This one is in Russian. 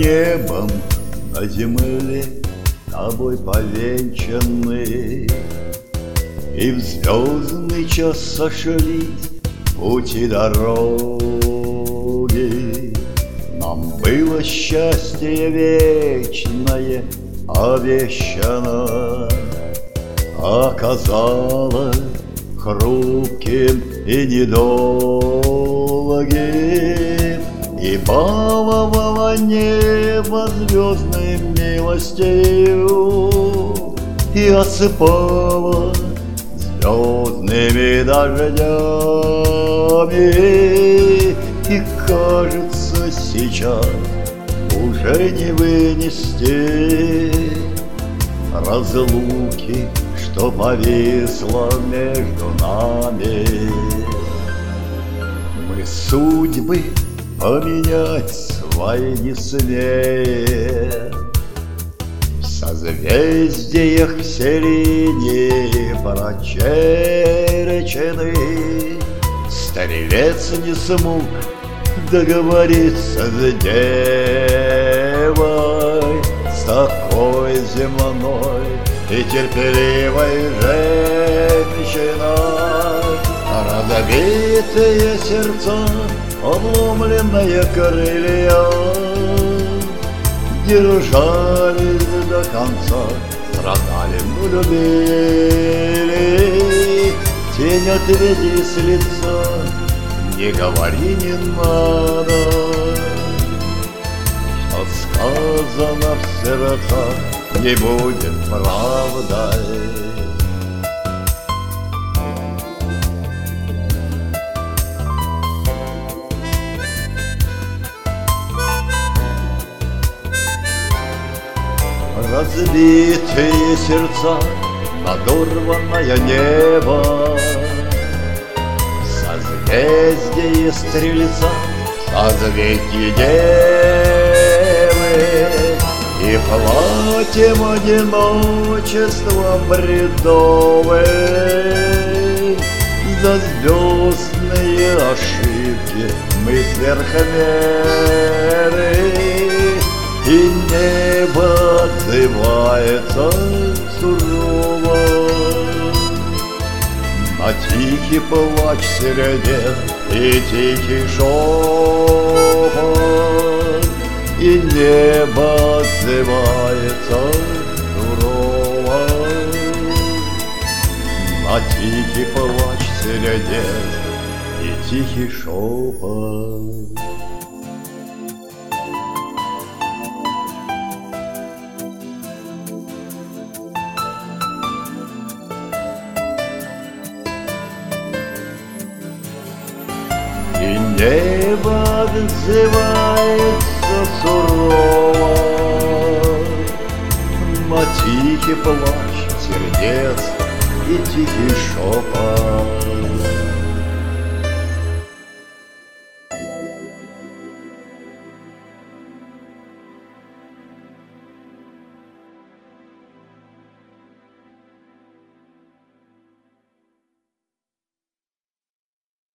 небом на земле тобой повенчаны, и в звездный час сошлись пути дороги. Нам было счастье вечное обещано, оказалось хрупким и недолгим, и баловало небо звездной милостью и осыпало звездными дождями. И кажется, сейчас уже не вынести разлуки, что повисло между нами. Мы судьбы поменять свои не смеем, в созвездиях все линии прочерчены. Стрелец не смог договориться с девой, с такой земной и терпеливой женщиной. Разбитые сердца, обломленные крылья держались до конца, страдали, но любили. Тень отведи с лица, не говори, не надо, что сказано в сердцах не будет правдой. Разбитые сердца, надорванное небо, созвездие стрельца, созвездие девы, и платим одиночество бредовой. За звездные ошибки мы сверх меры, и небо отзывается сурово на тихий плач середин и тихий шепот, и небо отзывается сурово на тихий плач середин и тихий шепот. И небо отзывается сурово на тихий плач сердец и тихий шепот.